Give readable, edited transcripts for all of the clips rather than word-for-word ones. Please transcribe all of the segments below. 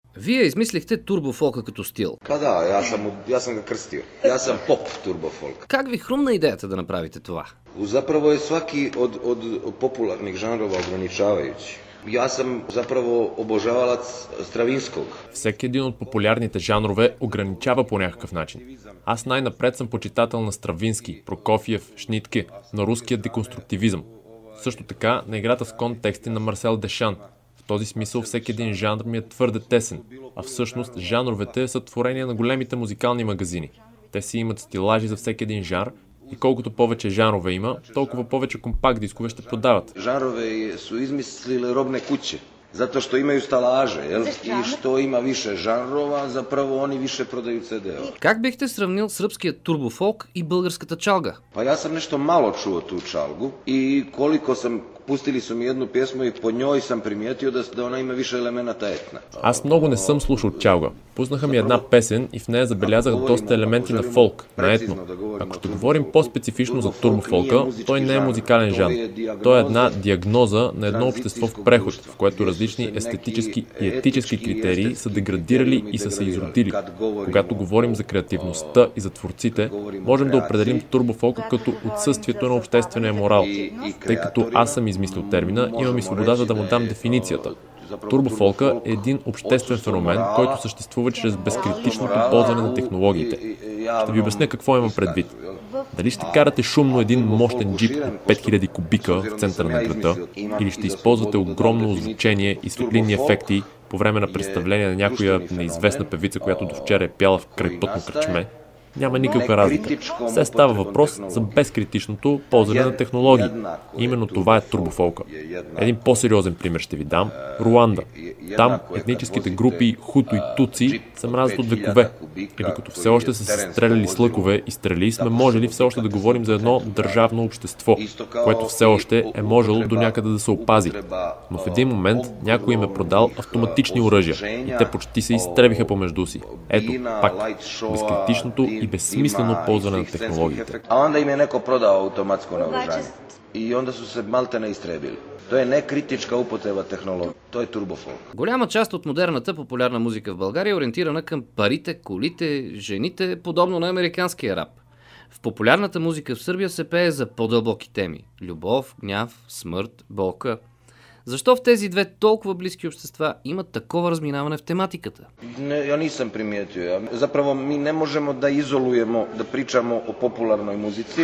Вие измислихте турбофолка като стил. Pa da, ja sam ga krstio. Ja sam pop turbofolk. Как ви хрумна идеята да направите това? Zapravo je svaki od popularnih žanrova ograničavajući. Ja sam zapravo obožavalac Stravinskog. Всеки един от популярните жанрове ограничава по някакъв начин. Аз най-напред съм почитател на Стравински, Прокофиев, Шнитке, на руския деконструктивизъм. Също така на играта с контексти на Марсел Дешан. В този смисъл всеки един жанр ми е твърде тесен, а всъщност жанровете са творения на големите музикални магазини. Те си имат стилажи за всеки един жанр и колкото повече жанрове има, толкова повече компакт дискове ще продават. Жанрове su izmislile robne kuće. Zato što imaju stalaže, jel? I što ima više žanrova, zapravo oni više prodaju CD-ova. Как бихте сравнил сръбския турбофолк и българската чалга? Pa ja sam nešto malo čuo tu čalgu i koliko sam, pustili su mi jednu pjesmu и по njoj sam primijetio da ona ima više elemenata etna. Аз много не съм слушал чалга. Пуснаха ми една песен и в нея забелязах доста елементи на фолк, на етно. Ако ще говорим по-специфично за турбофолка, той не е музикален жанр. Той е една диагноза на едно общество в преход, в което различни естетически и етически критерии са деградирали и са се изродили. Когато говорим за креативността и за творците, можем да определим турбофолка като отсъствието на обществения морал. Тъй като аз съм измислил термина, имам и свободата да му дам дефиницията. Турбофолка е един обществен феномен, който съществува чрез безкритичното ползване на технологиите. Ще ви обясня какво имам предвид. Дали ще карате шумно един мощен джип от 5000 кубика в центъра на града, или ще използвате огромно озвучение и светлинни ефекти по време на представление на някоя неизвестна певица, която до вчера е пяла в крайпътно кръчме, няма никаква разлика. Все става въпрос за безкритичното ползване на технологии. Именно това е турбофолка. Един по-сериозен пример ще ви дам. Руанда. Там етническите групи Хуту и Туци се мразят от векове. И докато все още са се стреляли с лъкове и стрели, сме можели все още да говорим за едно държавно общество, което все още е можело до някъде да се опази. Но в един момент някой им е продал автоматични оръжия и те почти се изтребиха помежду си. Ето, пак, безкритичното и безсмислено ползване на технологиите. А onda im je neko prodao automatsko naoružanje. I onda su se maltene istrebili. To je nekritička upotreba tehnologije. To je turbofolk. Голяма част от модерната популярна музика в България е ориентирана към парите, колите, жените, подобно на американския рап. В популярната музика в Сърбия се пее за по-дълбоки теми – любов, гняв, смърт, болка. Защо в тези две толкова близки общества има такова разминаване в тематиката? Ja nisam primijetio. Zapravo mi ne možemo da izolujemo, da pričamo o popularnoj muzici,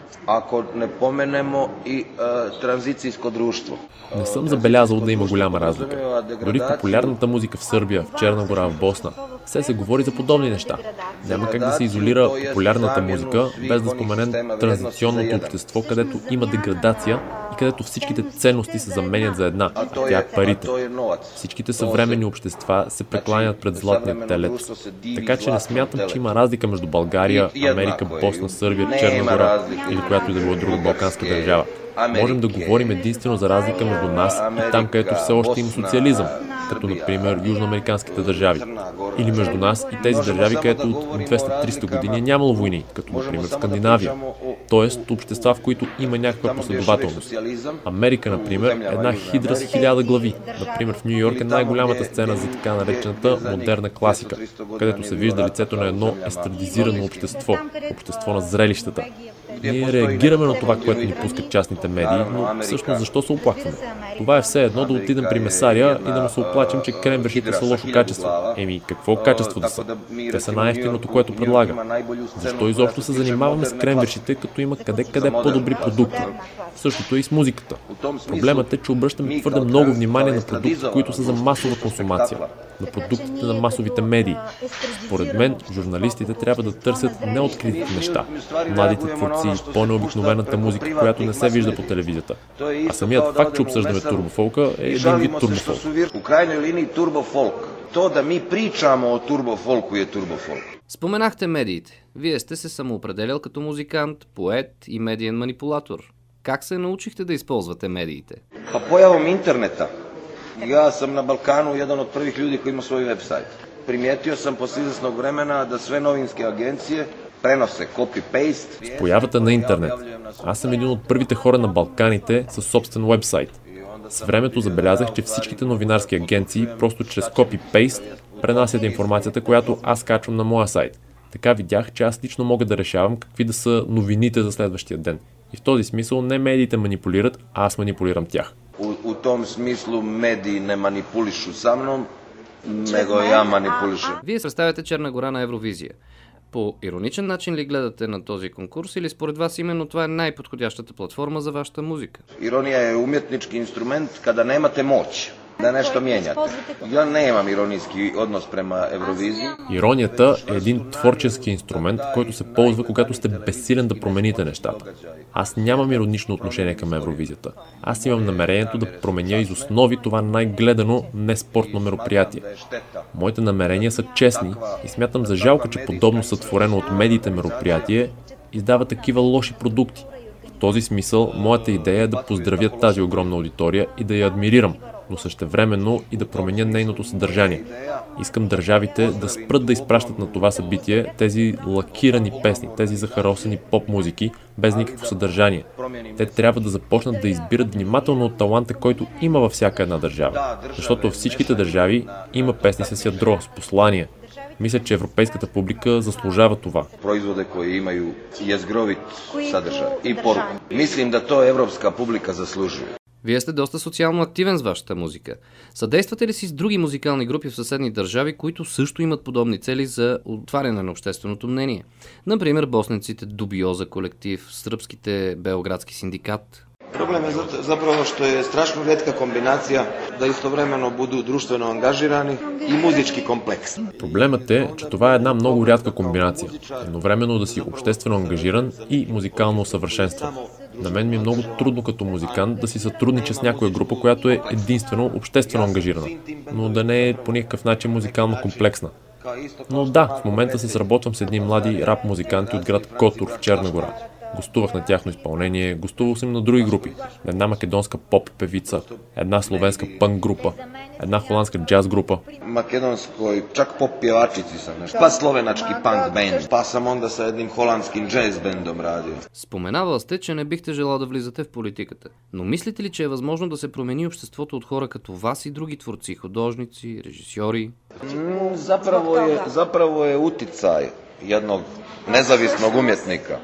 ако не поменемо и транзиcijsko društvo. Не съм забелязал да има голяма разлика. Дори в популярната музика в Сърбия, в Черна гора, в Босна, все се говори за подобни неща. Няма как да се изолира популярната музика, без да споменем транзиционното общество, където има деградация и където всичките ценности се заменят за една, а тя е парите. Всичките съвременни общества се прекланят пред златния телец. Така че не смятам, че има разлика между България, Америка, Босна, Сърбия, Черна гора или която и да било друга балканска държава. Можем да говорим единствено за разлика между нас и там, където все още има социализъм, като например южноамериканските държави. Или между нас и тези държави, където от 200-300 години е нямало войни, като например Скандинавия. Тоест общества, в които има някаква последователност. Америка, например, е една хидра с 1000 глави. Например, в Ню Йорк е най-голямата сцена за така наречената модерна класика, където се вижда лицето на едно естрадизирано общество, общество на зрелищата. Ние реагираме на това, което ни пускат частните медии, но всъщност защо се оплакваме? Това е все едно да отидем при месаря и да му се оплачем, че кремвиршите са лошо качество. Какво качество да са? Те са най-евтиното, което предлага. Защо изобщо се занимаваме с кремвиршите, като има къде по-добри продукти? Същото е и с музиката. Проблемът е, че обръщаме твърде много внимание на продукти, които са за масова консумация, на продуктите на масовите медии. Според мен, журналистите трябва да търсят неоткритите неща, младите творци, по-необикновената музика, която не се вижда по телевизията. А самият факт, че обсъждаме турбофолка, е един вид турбофолк. У крайнoj линии турбофолк. То да ми pričamo o турбофолку е турбофолк. Споменахте медиите. Вие сте се самоопределял като музикант, поет и медиен манипулатор. Как се научихте да използвате медиите? Pa pojavom interneta. Ja sam na Balkanu jedan od prvih ljudi koji ima svoj website. Primijetio sam posle izvesnog vremena da sve novinske agencije prenose copy-paste. С появата на интернет. Аз съм един от първите хора на Балканите със собствен уебсайт. С времето забелязах, че всичките новинарски агенции просто чрез копи-пейст пренасят информацията, която аз качвам на моя сайт. Така видях, че аз лично мога да решавам какви да са новините за следващия ден. И в този смисъл не медиите манипулират, а аз манипулирам тях. U tom smislu mediji ne manipulišu sa mnom, nego ja manipulišem. Вие представяте Черна гора на Евровизия. По ироничен начин ли гледате на този конкурс или според вас именно това е най-подходящата платформа за вашата музика? Ironija je umjetnički instrument kada nemate moć da nešto mijenjate. Ja nemam ironijski odnos prema Евровизии. Иронията е един творчески инструмент, който се ползва, когато сте безсилен да промените нещата. Аз нямам иронично отношение към Евровизията. Аз имам намерението да променя из основи това най-гледано неспортно мероприятие. Моите намерения са честни и смятам за жалко, че подобно сътворено от медиите мероприятие издава такива лоши продукти. В този смисъл, моята идея е да поздравя тази огромна аудитория и да я адмирирам, но същевременно и да променя нейното съдържание. Искам държавите да спрат да изпращат на това събитие тези лакирани песни, тези захаросани поп-музики без никакво съдържание. Те трябва да започнат да избират внимателно от таланта, който има във всяка една държава. Защото във всичките държави има песни с ядро, с послание. Мисля, че европейската публика заслужава това. Производе кои имaju jezgrovit sadržaj и poruku. Mislim da to evropska publika zaslužuje. Вие сте доста социално активен с вашата музика. Съдействате ли си с други музикални групи в съседни държави, които също имат подобни цели за отваряне на общественото мнение? Например, босненците Дубиоза колектив, сръбските Белградски синдикат. Problem je zapravo što je strašno rijetka kombinacija da istovremeno budu društveno angažirani и музички комплекс. Проблемът е, че това е една много рядка комбинация. Едновременно да си обществено ангажиран и музикално усъвършенстван. На мен ми е много трудно като музикант да си сътруднича с някоя група, която е единствено обществено ангажирана, но да не е по никакъв начин музикално комплексна. Но да, в момента се сработвам с едни млади рап музиканти от град Котор в Черна гора. Гостувах на тяхно изпълнение, гостувал съм на други групи. Една македонска поп-певица, една словенска пънк група, една холандска джаз група. Македонской чак поп-певачици съм нещо. Па словеначки панк бенд. Па съм онда sa едним холандским джаз бендом радио. Споменавал сте, че не бихте желал да влизате в политиката. Но мислите ли, че е възможно да се промени обществото от хора като вас и други творци, художници, режисьори? Zapravo je uticaj jednog nezavisnog umjetnika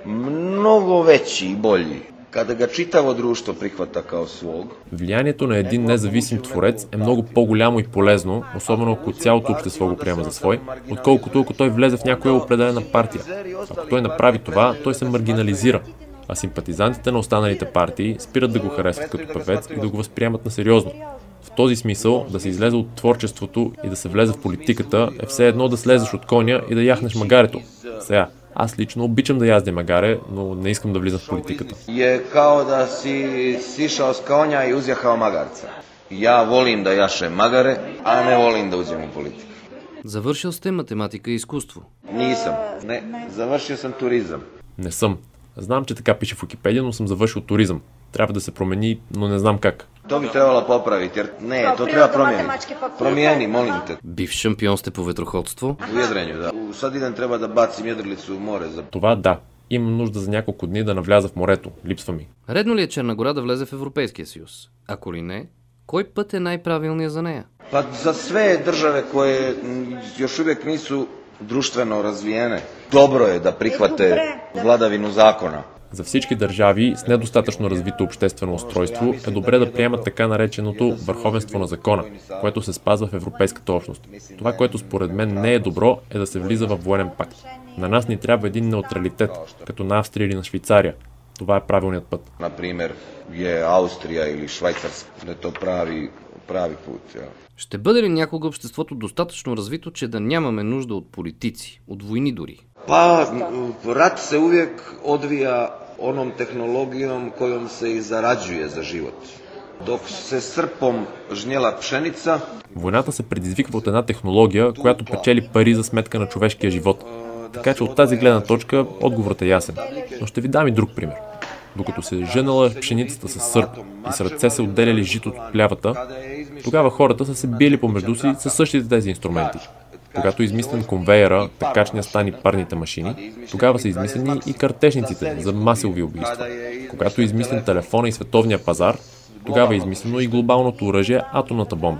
mnogo veći i bolji kada ga čitavo društvo prihvata kao svog. Влиянието на един независим творец е много по-голямо и полезно, особено ако цялото общество го приема за свой, отколкото ако той влезе в някоя определена партия. Ако той направи това, той се маргинализира, а симпатизантите на останалите партии спират да го харесват като певец и да го възприемат на сериозно. В този смисъл, да се излезе от творчеството и да се влезе в политиката е все едно да слезеш от коня и да яхнеш магарето. Сега, аз лично обичам да яздя магаре, но не искам да влизам в политиката. Е као да си сишao с коня и узяхao магарца. Я волим да яшем магаре, а не волим да уđem u политика. Завършил сте математика и изкуство. Нисам. Не, завършил съм туризъм. Не съм. Знам, че така пише в Википедия, но съм завършил туризъм. Трябва да се промени, но не знам как. То би трябвало поправити, jer не, то трябва промени. Промени, молим те. Бив шампион сте по ветроходство? У jedrenju, да. Sad idem treba da bacim jedrilicu u more. Това да. Имам нужда за няколко дни да навляза в морето. Липсва ми. Редно ли е Черна гора да влезе в Европейския съюз? Ако ли не, кой път е най-правилният за нея? Па за sve države koje još uvijek nisu društveno razvijene, dobro je da prihvate vladavinu zakona. За всички държави с недостатъчно развито обществено устройство е добре да приемат така нареченото върховенство на закона, което се спазва в Европейската общност. Това, което според мен не е добро, е да се влиза в военен пакт. На нас ни трябва един неутралитет, като на Австрия или на Швейцария. Това е правилният път. Например, е Австрия или Швейцарска, да то прави път. Ще бъде ли някога обществото достатъчно развито, че да нямаме нужда от политици, от войни дори? Па, rat se uvijek odvija onom tehnologijom kojom se i zarađuje za život. Dok se srpom žnjela pšenica... Войната се предизвиква от една технология, която печели пари за сметка на човешкия живот. Така че от тази гледна точка отговорът е ясен. Но ще ви дам и друг пример. Докато се женала пшеницата с сърп и с ръце се отделяли житото от плявата, тогава хората са се били помежду си със същите тези инструменти. Когато е измислен конвейера, пекачния стан и парните машини, тогава са измислени и картежниците за масови убийства. Когато е измислен телефона и световния пазар, тогава е измислено и глобалното оръжие атомната бомба.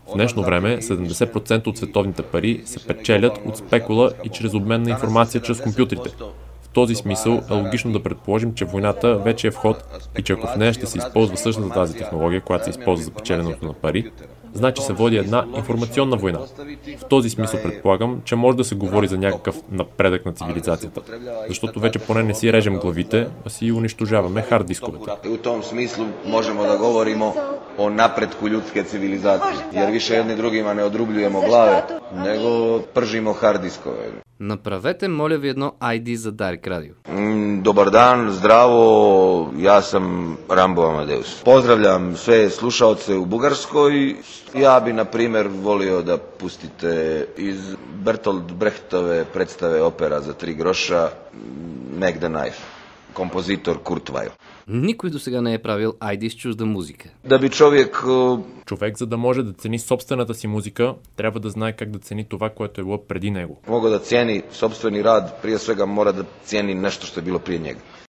В днешно време 70% от световните пари се печелят от спекула и чрез обмен на информация чрез компютрите. В този смисъл е логично да предположим, че войната вече е в ход и че ако в нея ще се използва същата тази технология, която се използва за печеленето на пари, значи се води една информационна война. В този смисъл предполагам, че може да се говори за някакъв напредък на цивилизацията, защото вече поне не си режем главите, а си унищожаваме хард дисковете. И в том смислу можемо да говоримо о напредку ljudske цивилизации, jer više jedni drugima ne odrubljujemo glave, nego pržimo hard diskove. Направете, моля ви, едно ID за Дарик Радио. Dobar dan, zdravo, ja sam Rambo Amadeus. Pozdravljam sve slušaoce u Bugarskoj. Ja bi, na primjer, volio da pustite iz Bertolt Brechtove predstave opera za 3 groša Make the Knife, kompozitor Kurt Weill. Никой до сега не е правил ID с чужда музика. Да би Човек, за да може да цени собствената си музика, трябва да знае как да цени това, което е било преди него. Мога да цени собствени рад, prije svega mora da cijeni nešto što je bilo prije njega.